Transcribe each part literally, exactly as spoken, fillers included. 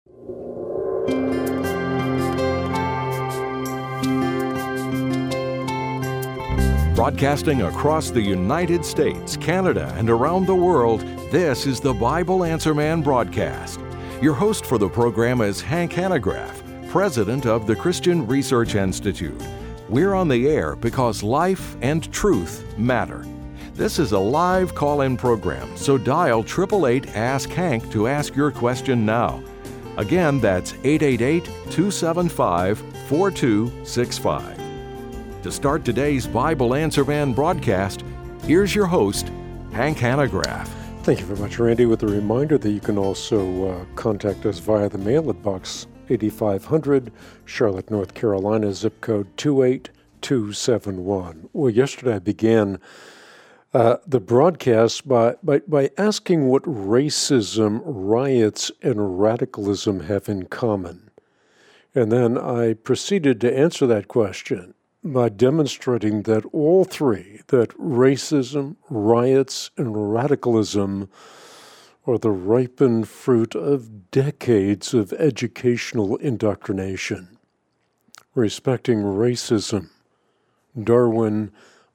Broadcasting across the United States, Canada, and around the world, this is the Bible Answer Man broadcast. Your host for the program is Hank Hanegraaff, president of the Christian Research Institute. We're on the air because life and truth matter. This is a live call-in program, so dial eight eight eight, ask Hank to ask your question now. Again, that's eight eight eight, two seven five, four two six five. To start today's Bible Answer Man broadcast, here's your host, Hank Hanegraaff. Thank you very much, Randy, with a reminder that you can also uh, contact us via the mail at Box eighty-five hundred, Charlotte, North Carolina, zip code two eight two seven one. Well, yesterday I began uh, the broadcast by, by, by asking what racism, riots, and radicalism have in common. And then I proceeded to answer that question by demonstrating that all three, that racism, riots, and radicalism are the ripened fruit of decades of educational indoctrination. Respecting racism, Darwin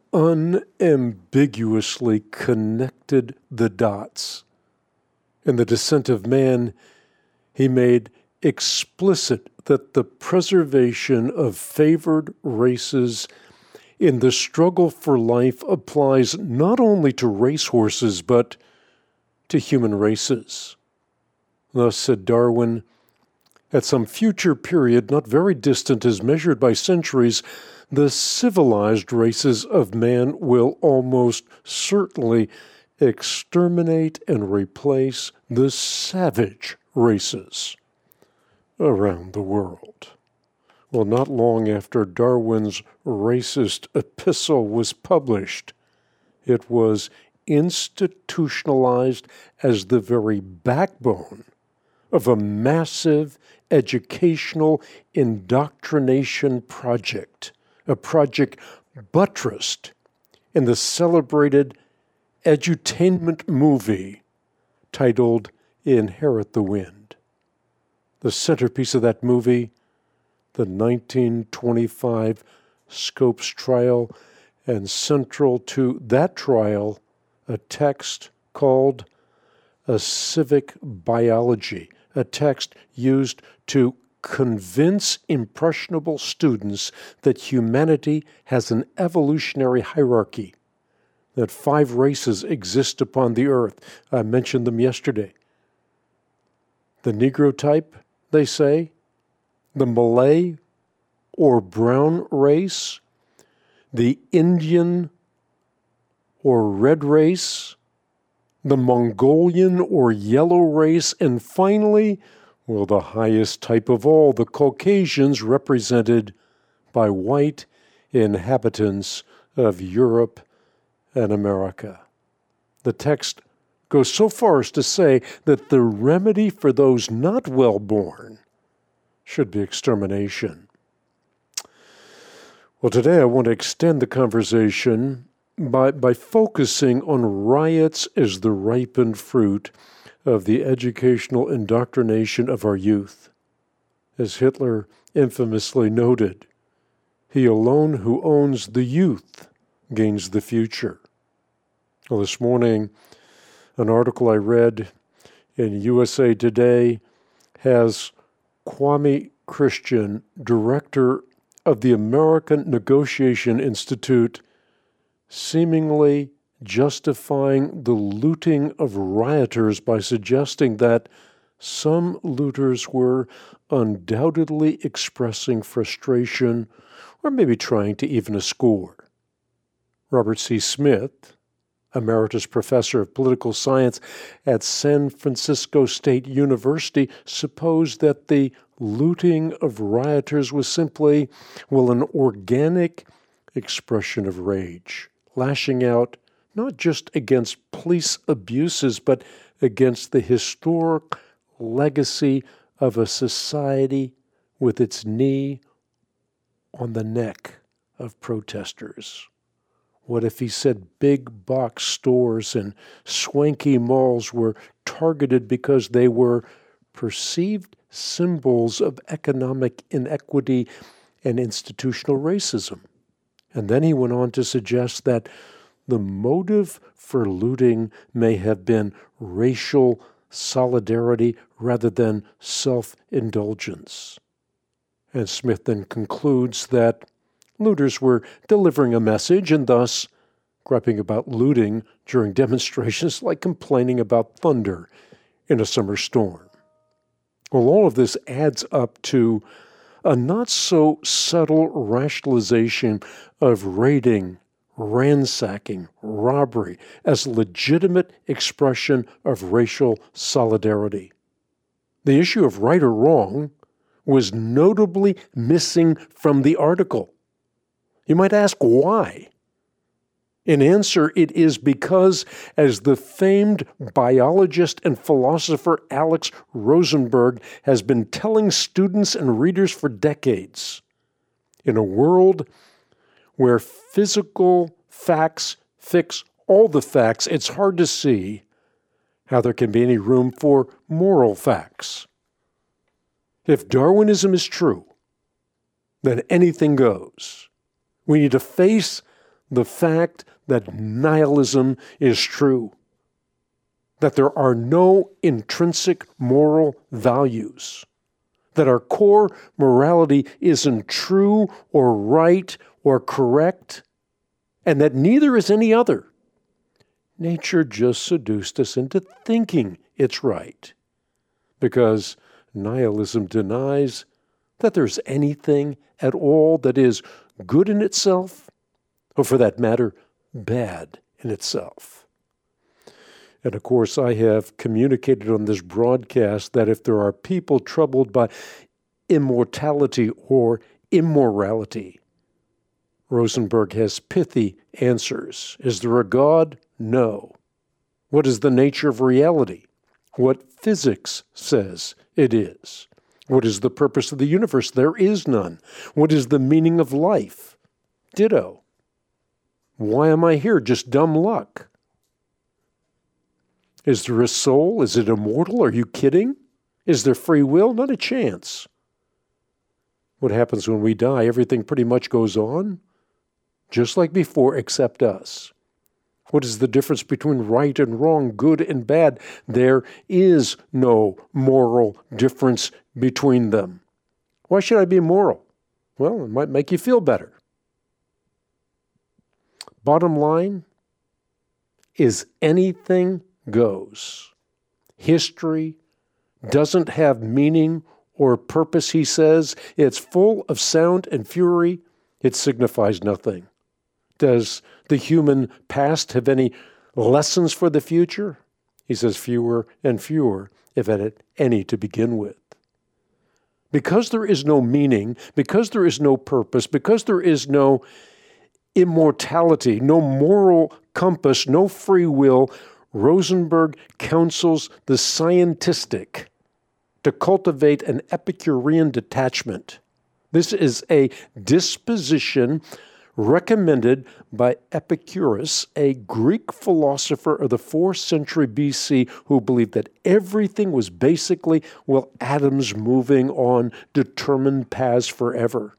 unambiguously connected the dots. In The Descent of Man, he made explicit that the preservation of favored races in the struggle for life applies not only to racehorses, but to human races. Thus, said Darwin, at some future period, not very distant as measured by centuries, the civilized races of man will almost certainly exterminate and replace the savage races around the world. Well, not long after Darwin's racist epistle was published, it was institutionalized as the very backbone of a massive educational indoctrination project, a project buttressed in the celebrated edutainment movie titled Inherit the Wind. The centerpiece of that movie, the nineteen twenty-five Scopes trial, and central to that trial, a text called A Civic Biology, a text used to convince impressionable students that humanity has an evolutionary hierarchy, that five races exist upon the earth. I mentioned them yesterday. The Negro type, they say, the Malay or brown race, the Indian or red race, the Mongolian or yellow race, and finally, well, the highest type of all, the Caucasians, represented by white inhabitants of Europe and America. The text goes so far as to say that the remedy for those not well-born should be extermination. Well, today I want to extend the conversation by, by focusing on riots as the ripened fruit of the educational indoctrination of our youth. As Hitler infamously noted, he alone who owns the youth gains the future. Well, this morning, an article I read in U S A Today has Kwame Christian, director of the American Negotiation Institute, seemingly justifying the looting of rioters by suggesting that some looters were undoubtedly expressing frustration or maybe trying to even a score. Robert C. Smith, Emeritus Professor of Political Science at San Francisco State University, supposed that the looting of rioters was simply, well, an organic expression of rage, lashing out not just against police abuses, but against the historic legacy of a society with its knee on the neck of protesters. What if he said big box stores and swanky malls were targeted because they were perceived symbols of economic inequity and institutional racism. And then he went on to suggest that the motive for looting may have been racial solidarity rather than self-indulgence. And Smith then concludes that looters were delivering a message and thus griping about looting during demonstrations like complaining about thunder in a summer storm. Well, all of this adds up to a not-so-subtle rationalization of raiding, ransacking, robbery as a legitimate expression of racial solidarity. The issue of right or wrong was notably missing from the article. You might ask why. In answer, it is because, as the famed biologist and philosopher Alex Rosenberg has been telling students and readers for decades, in a world where physical facts fix all the facts, it's hard to see how there can be any room for moral facts. If Darwinism is true, then anything goes. We need to face the fact that nihilism is true, that there are no intrinsic moral values, that our core morality isn't true or right or correct, and that neither is any other. Nature just seduced us into thinking it's right, because nihilism denies that there's anything at all that is good in itself, or for that matter, bad in itself. And of course, I have communicated on this broadcast that if there are people troubled by immortality or immorality, Rosenberg has pithy answers. Is there a God? No. What is the nature of reality? What physics says it is. What is the purpose of the universe? There is none. What is the meaning of life? Ditto. Why am I here? Just dumb luck. Is there a soul? Is it immortal? Are you kidding? Is there free will? Not a chance. What happens when we die? Everything pretty much goes on, just like before, except us. What is the difference between right and wrong, good and bad? There is no moral difference between them. Why should I be moral? Well, it might make you feel better. Bottom line is anything goes. History doesn't have meaning or purpose, he says. It's full of sound and fury. It signifies nothing. Does the human past have any lessons for the future? He says fewer and fewer, if any to begin with. Because there is no meaning, because there is no purpose, because there is no immortality, no moral compass, no free will, Rosenberg counsels the scientistic to cultivate an Epicurean detachment. This is a disposition recommended by Epicurus, a Greek philosopher of the fourth century B C who believed that everything was basically, well, atoms moving on determined paths forever.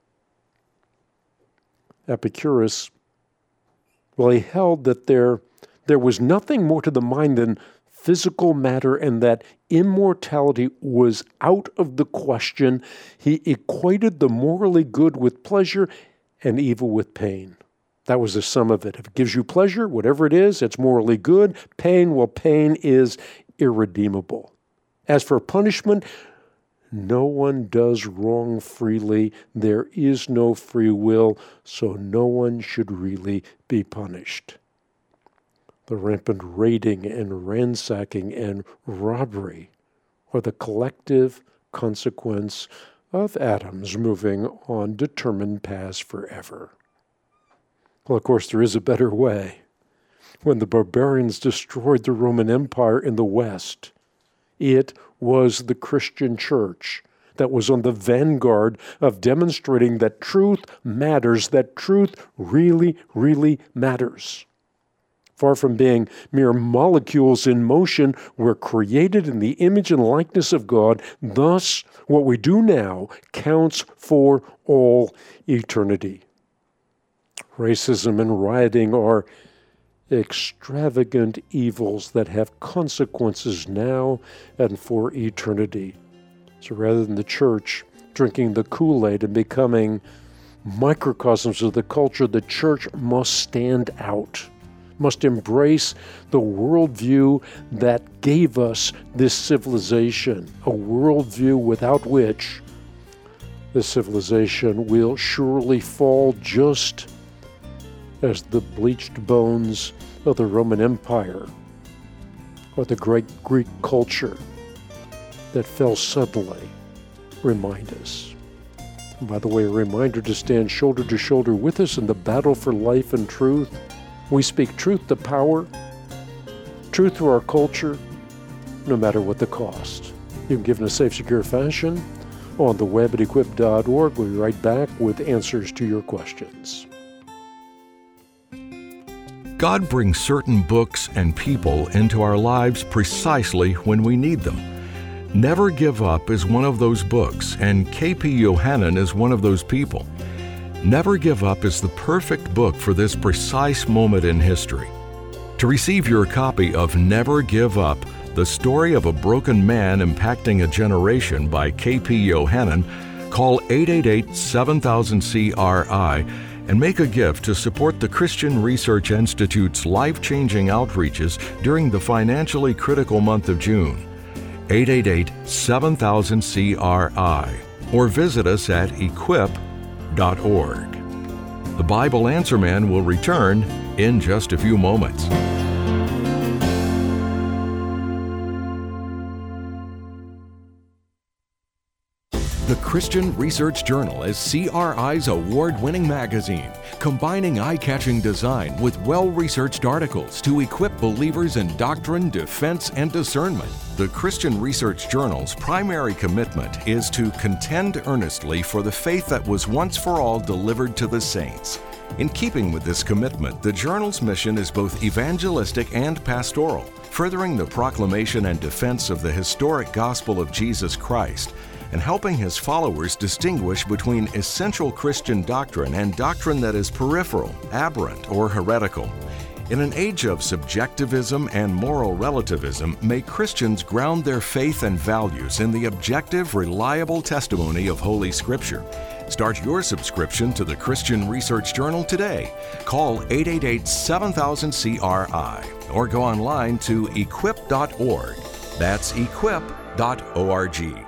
Epicurus, well, he held that there, there was nothing more to the mind than physical matter and that immortality was out of the question. He equated the morally good with pleasure and evil with pain. That was the sum of it. If it gives you pleasure, whatever it is, it's morally good. Pain, well, pain is irredeemable. As for punishment, no one does wrong freely. There is no free will, so no one should really be punished. The rampant raiding and ransacking and robbery are the collective consequence of atoms moving on determined paths forever. Well, of course, there is a better way. When the barbarians destroyed the Roman Empire in the West, it was the Christian church that was on the vanguard of demonstrating that truth matters, that truth really, really matters. Far from being mere molecules in motion, we're created in the image and likeness of God. Thus, what we do now counts for all eternity. Racism and rioting are extravagant evils that have consequences now and for eternity. So rather than the church drinking the Kool-Aid and becoming microcosms of the culture, the church must stand out, must embrace the worldview that gave us this civilization, a worldview without which this civilization will surely fall, just as the bleached bones of the Roman Empire or the great Greek culture that fell suddenly remind us. And by the way, a reminder to stand shoulder to shoulder with us in the battle for life and truth. We speak truth to power, truth to our culture, no matter what the cost. You can give in a safe, secure fashion on the web at equip dot org. We'll be right back with answers to your questions. God brings certain books and people into our lives precisely when we need them. Never Give Up is one of those books, and K P Yohannan is one of those people. Never Give Up is the perfect book for this precise moment in history. To receive your copy of Never Give Up, the story of a broken man impacting a generation by K P Yohannan, call eight eight eight, seven thousand, C R I and make a gift to support the Christian Research Institute's life-changing outreaches during the financially critical month of June. eight eight eight, seven thousand, C R I or visit us at equip dot org. The Bible Answer Man will return in just a few moments. The Christian Research Journal is C R I's award-winning magazine, combining eye-catching design with well-researched articles to equip believers in doctrine, defense, and discernment. The Christian Research Journal's primary commitment is to contend earnestly for the faith that was once for all delivered to the saints. In keeping with this commitment, the journal's mission is both evangelistic and pastoral, furthering the proclamation and defense of the historic gospel of Jesus Christ, and helping his followers distinguish between essential Christian doctrine and doctrine that is peripheral, aberrant, or heretical. In an age of subjectivism and moral relativism, may Christians ground their faith and values in the objective, reliable testimony of Holy Scripture. Start your subscription to the Christian Research Journal today. Call eight eight eight, seven thousand, C R I or go online to equip dot org. That's equip dot org.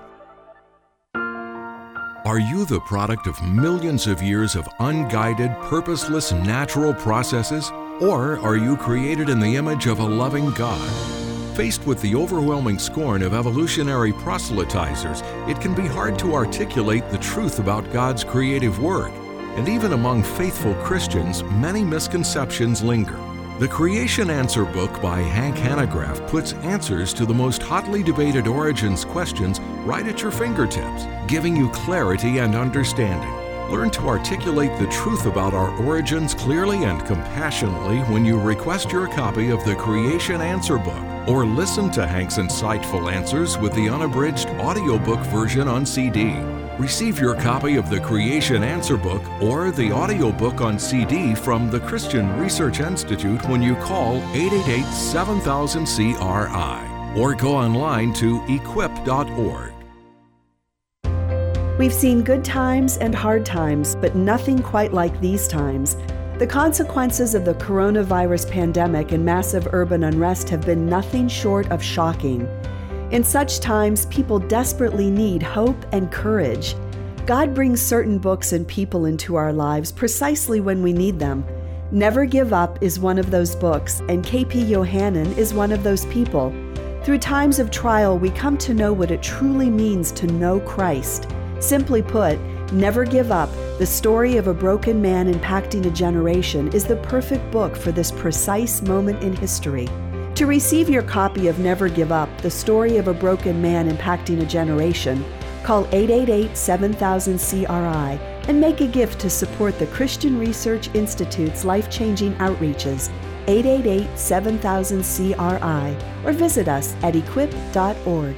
Are you the product of millions of years of unguided, purposeless, natural processes? Or are you created in the image of a loving God? Faced with the overwhelming scorn of evolutionary proselytizers, it can be hard to articulate the truth about God's creative work. And even among faithful Christians, many misconceptions linger. The Creation Answer book by Hank Hanegraaff puts answers to the most hotly debated origins questions right at your fingertips, giving you clarity and understanding. Learn to articulate the truth about our origins clearly and compassionately when you request your copy of the Creation Answer book, or listen to Hank's insightful answers with the unabridged audiobook version on C D. Receive your copy of the Creation Answer book or the audiobook on C D from the Christian Research Institute when you call eight eight eight, seven thousand, C R I or go online to equip dot org. We've seen good times and hard times, but nothing quite like these times. The consequences of the coronavirus pandemic and massive urban unrest have been nothing short of shocking. In such times, people desperately need hope and courage. God brings certain books and people into our lives precisely when we need them. Never Give Up is one of those books, and K P Yohannan is one of those people. Through times of trial, we come to know what it truly means to know Christ. Simply put, Never Give Up, the story of a broken man impacting a generation, is the perfect book for this precise moment in history. To receive your copy of Never Give Up, the story of a broken man impacting a generation, call eight eight eight, seven thousand, C R I and make a gift to support the Christian Research Institute's life-changing outreaches. eight eight eight, seven thousand, C R I or visit us at equip dot org.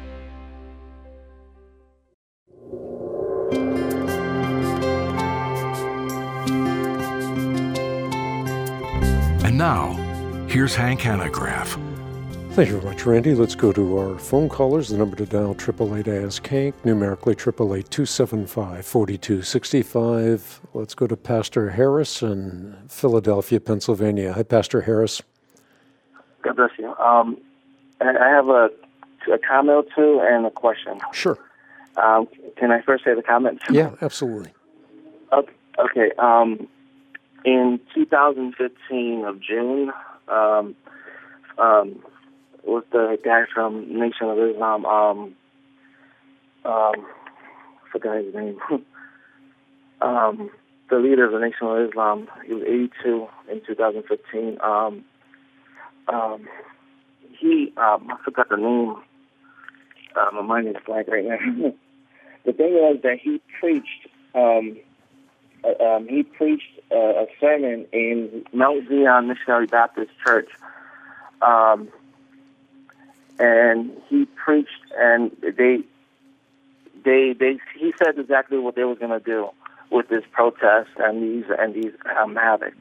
And now, here's Hank Hanegraaff. Thank you very much, Randy. Let's go to our phone callers. The number to dial, eight eight eight, ask Hank, numerically eight eight eight, two seven five, four two six five. Let's go to Pastor Harris in Philadelphia, Pennsylvania. Hi, Pastor Harris. God bless you. Um, I have a, a comment or two and a question. Sure. Um, can I first say the comment? Yeah, absolutely. Okay. okay. Um, in two thousand fifteen of June, um, um, was the guy from Nation of Islam, um, um, I forgot his name, um, the leader of the Nation of Islam. He was eighty-two in two thousand fifteen. Um, um, he, um, I forgot the name. Uh, my mind is blank right now. The thing was that he preached, um, uh, um, he preached uh, a sermon in Mount Zion Missionary Baptist Church. Um, and he preached, and they, they, they, he said exactly what they were going to do with this protest and these and these um, havocs.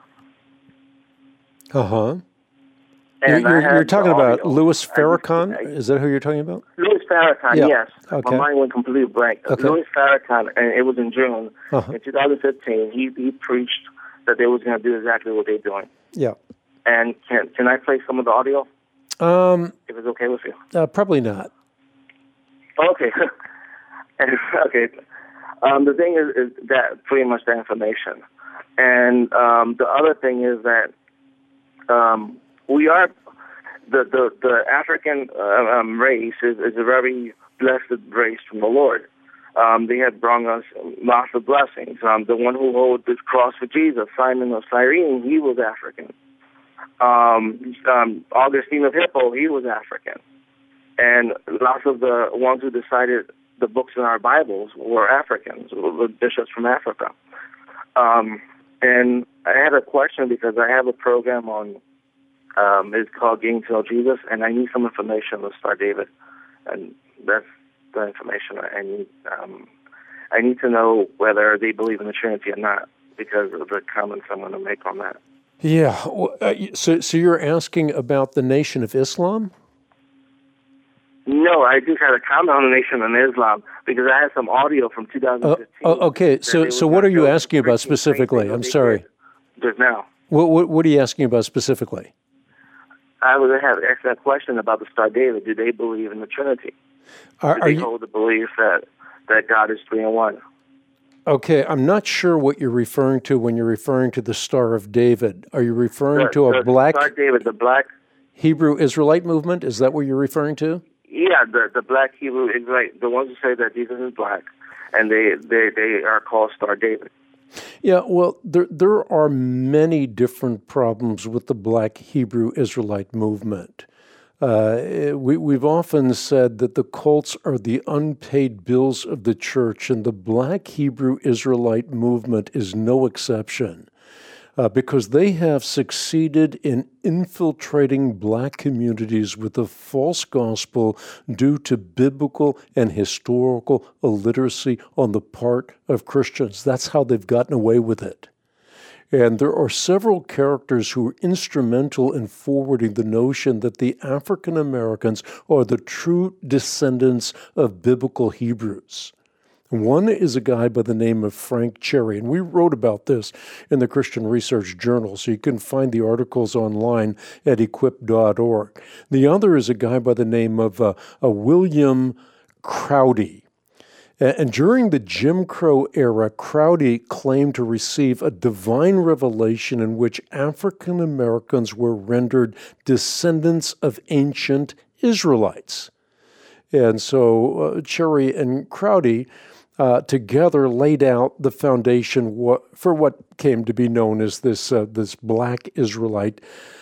Uh huh. And you're, you're, you're talking about audio. Louis Farrakhan? I, I, Is that who you're talking about? Louis Farrakhan, yeah. yes. Okay. My mind went completely blank. Okay. Louis Farrakhan, and it was in June uh-huh. in two thousand fifteen. He he preached that they was going to do exactly what they're doing. Yeah. And can can I play some of the audio? Um, if it's okay with you. Uh, probably not. Okay. okay. Um, the thing is, is that pretty much the information, and um, the other thing is that um, we are. The, the, the African uh, um, race is, is a very blessed race from the Lord. Um, they have brought us lots of blessings. Um, the one who held this cross for Jesus, Simon of Cyrene, he was African. Um, um, Augustine of Hippo, he was African. And lots of the ones who decided the books in our Bibles were Africans, were bishops from Africa. Um, and I had a question because I have a program on Um, it's called Getting to Know Jesus, and I need some information on Star David, and that's the information I need. Um, I need to know whether they believe in the Trinity or not, because of the comments I'm going to make on that. Yeah. So, so you're asking about the Nation of Islam? No, I just had a comment on the Nation of Islam because I had some audio from two thousand fifteen. Uh, oh, okay. So, so what are you asking about specifically? I'm sorry. Just now. What, what What are you asking about specifically? I would have asked that question about the Star David. Do they believe in the Trinity? Are, Do are they you, hold the belief that, that God is three in one? Okay, I'm not sure what you're referring to when you're referring to the Star of David. Are you referring the, to a the black Star David, the black Hebrew Israelite movement? Is that what you're referring to? Yeah, the the black Hebrew Israelite, the ones who say that Jesus is black, and they they, they are called Star David. Yeah, well, there there are many different problems with the black Hebrew Israelite movement. Uh, we, we've often said that the cults are the unpaid bills of the church, and the black Hebrew Israelite movement is no exception. Uh, because they have succeeded in infiltrating black communities with a false gospel due to biblical and historical illiteracy on the part of Christians. That's how they've gotten away with it. And there are several characters who are instrumental in forwarding the notion that the African Americans are the true descendants of biblical Hebrews. One is a guy by the name of Frank Cherry, and we wrote about this in the Christian Research Journal, so you can find the articles online at equip dot org. The other is a guy by the name of uh, uh, William Crowdy. And during the Jim Crow era, Crowdy claimed to receive a divine revelation in which African Americans were rendered descendants of ancient Israelites. And so uh, Cherry and Crowdy Uh, together laid out the foundation what, for what came to be known as this uh, this black Israelite,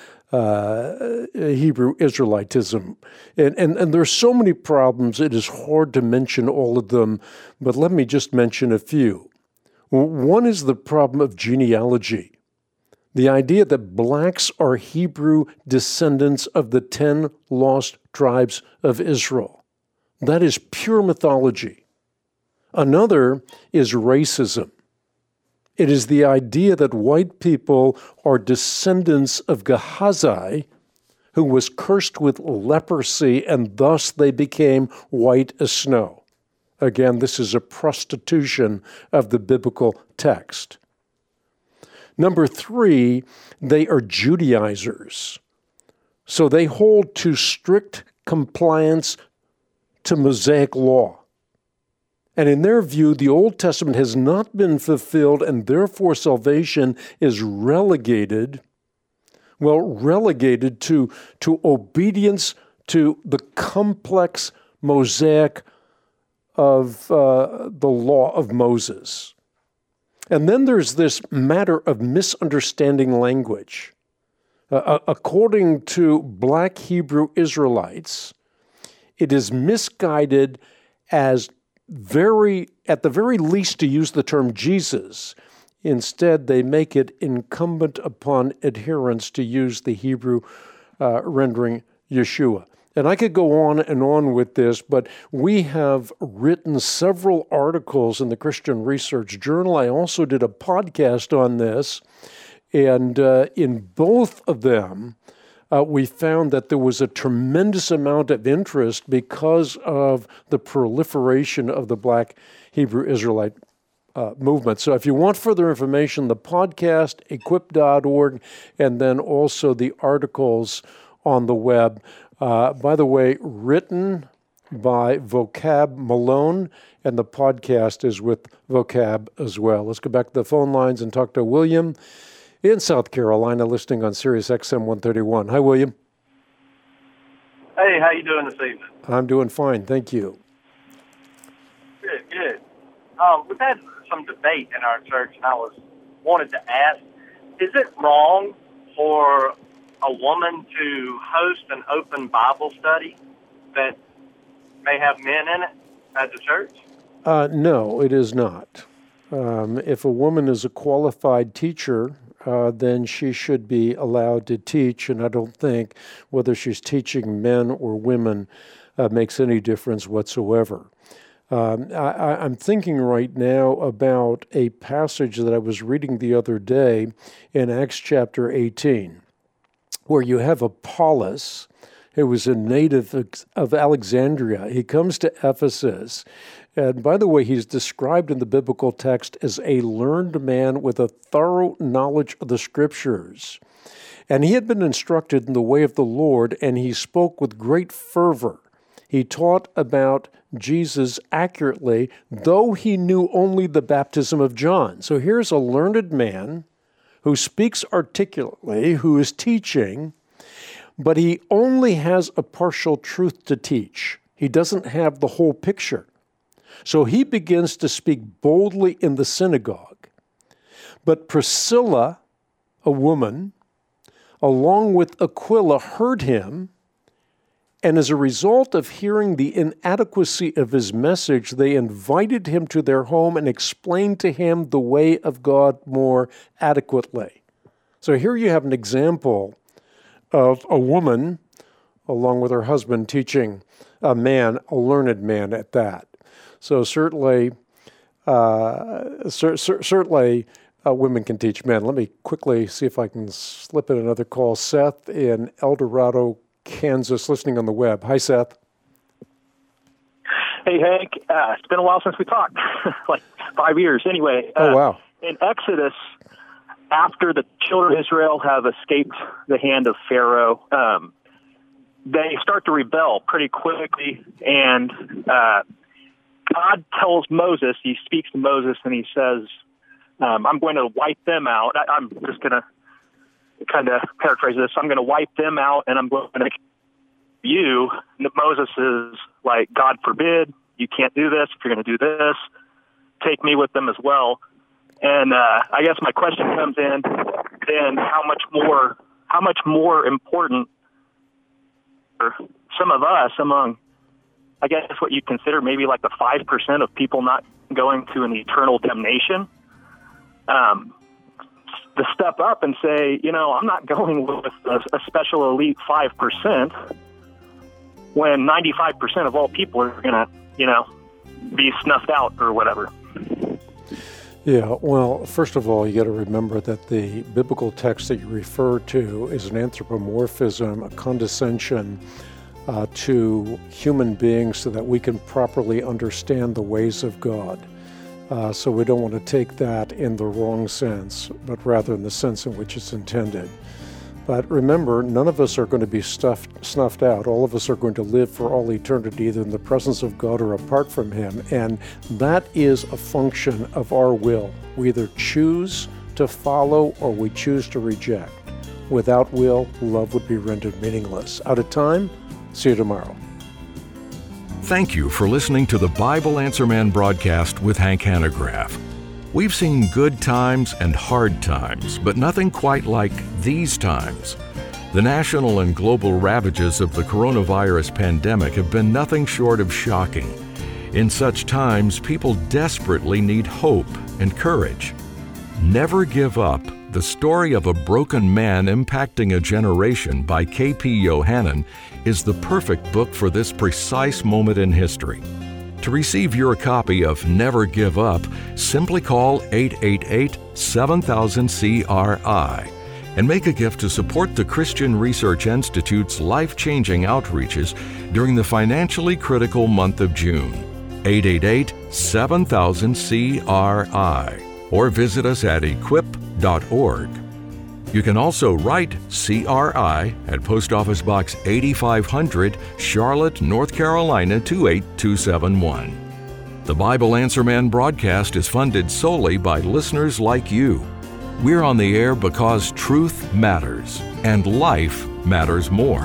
uh, Hebrew Israelitism. And, and, and there's so many problems, it is hard to mention all of them, but let me just mention a few. One is the problem of genealogy. The idea that blacks are Hebrew descendants of the ten lost tribes of Israel. That is pure mythology. Another is racism. It is the idea that white people are descendants of Gehazi, who was cursed with leprosy, and thus they became white as snow. Again, this is a prostitution of the biblical text. Number three, they are Judaizers. So they hold to strict compliance to Mosaic law. And in their view, the Old Testament has not been fulfilled, and therefore salvation is relegated, well, relegated to, to obedience to the complex mosaic of uh, the law of Moses. And then there's this matter of misunderstanding language. Uh, according to black Hebrew Israelites, it is misguided as very, at the very least, to use the term Jesus. Instead, they make it incumbent upon adherents to use the Hebrew uh, rendering Yeshua. And I could go on and on with this, but we have written several articles in the Christian Research Journal. I also did a podcast on this, and uh, in both of them, Uh, we found that there was a tremendous amount of interest because of the proliferation of the black Hebrew Israelite uh, movement. So if you want further information, the podcast, equip dot org, and then also the articles on the web. Uh, by the way, written by Vocab Malone, and the podcast is with Vocab as well. Let's go back to the phone lines and talk to William in South Carolina, listening on Sirius X M one thirty-one. Hi, William. Hey, how you doing this evening? I'm doing fine, thank you. Good, good. Um, we've had some debate in our church, and I was wanted to ask, is it wrong for a woman to host an open Bible study that may have men in it at the church? Uh, no, it is not. Um, if a woman is a qualified teacher, Uh, then she should be allowed to teach, and I don't think whether she's teaching men or women uh, makes any difference whatsoever. Um, I, I'm thinking right now about a passage that I was reading the other day in Acts chapter eighteen, where you have Apollos, who was a native of Alexandria. He comes to Ephesus. And by the way, he's described in the biblical text as a learned man with a thorough knowledge of the Scriptures. And he had been instructed in the way of the Lord, and he spoke with great fervor. He taught about Jesus accurately, though he knew only the baptism of John. So here's a learned man who speaks articulately, who is teaching, but he only has a partial truth to teach. He doesn't have the whole picture. So he begins to speak boldly in the synagogue. But Priscilla, a woman, along with Aquila, heard him, and as a result of hearing the inadequacy of his message, they invited him to their home and explained to him the way of God more adequately. So here you have an example of a woman, along with her husband, teaching a man, a learned man at that. So certainly, uh, cer- cer- certainly, uh, women can teach men. Let me quickly see if I can slip in another call. Seth in El Dorado, Kansas, listening on the web. Hi, Seth. Hey, Hank. Uh, it's been a while since we talked, like five years. Anyway. Oh, uh, wow. In Exodus, after the children of Israel have escaped the hand of Pharaoh, um, they start to rebel pretty quickly, and uh, God tells Moses, he speaks to Moses, and he says, um, I'm going to wipe them out. I, I'm just going to kind of paraphrase this. I'm going to wipe them out, and I'm going to make you. And Moses is like, God forbid, you can't do this. If you're going to do this, take me with them as well. And uh, I guess my question comes in, then how much more, how much more important are some of us among, I guess what you consider maybe like the five percent of people not going to an eternal damnation. Um, to step up and say, you know, I'm not going with a, a special elite five percent when ninety-five percent of all people are going to, you know, be snuffed out or whatever. Yeah, well, first of all, you got to remember that the biblical text that you refer to is an anthropomorphism, a condescension uh, to human beings so that we can properly understand the ways of God. Uh, so we don't want to take that in the wrong sense, but rather in the sense in which it's intended. But remember, none of us are going to be stuffed, snuffed out. All of us are going to live for all eternity, either in the presence of God or apart from Him. And that is a function of our will. We either choose to follow or we choose to reject. Without will, love would be rendered meaningless. Out of time? See you tomorrow. Thank you for listening to the Bible Answer Man broadcast with Hank Hanegraaff. We've seen good times and hard times, but nothing quite like these times. The national and global ravages of the coronavirus pandemic have been nothing short of shocking. In such times, people desperately need hope and courage. Never Give Up, the story of a broken man impacting a generation by K P Yohannan, is the perfect book for this precise moment in history. To receive your copy of Never Give Up, simply call eight eight eight, seven thousand, C R I and make a gift to support the Christian Research Institute's life-changing outreaches during the financially critical month of June. eight eight eight, seven thousand, C R I or visit us at equip dot org. You can also write C R I at Post Office Box eighty-five hundred, Charlotte, North Carolina two eight two seven one. The Bible Answer Man broadcast is funded solely by listeners like you. We're on the air because truth matters, and life matters more.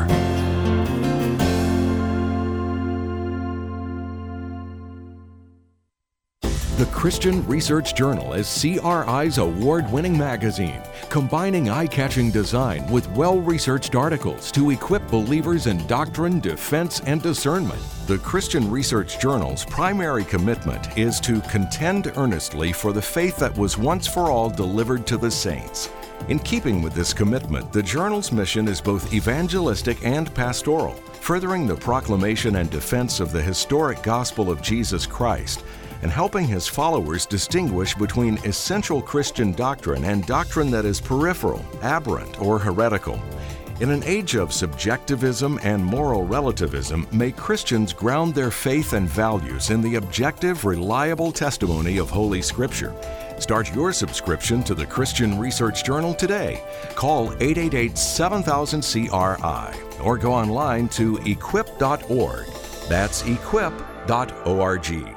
The Christian Research Journal is C R I's award-winning magazine, combining eye-catching design with well-researched articles to equip believers in doctrine, defense, and discernment. The Christian Research Journal's primary commitment is to contend earnestly for the faith that was once for all delivered to the saints. In keeping with this commitment, the journal's mission is both evangelistic and pastoral, furthering the proclamation and defense of the historic gospel of Jesus Christ, and helping his followers distinguish between essential Christian doctrine and doctrine that is peripheral, aberrant, or heretical. In an age of subjectivism and moral relativism, may Christians ground their faith and values in the objective, reliable testimony of Holy Scripture. Start your subscription to the Christian Research Journal today. Call eight eight eight, seven thousand, C R I or go online to equip dot org. That's equip dot org.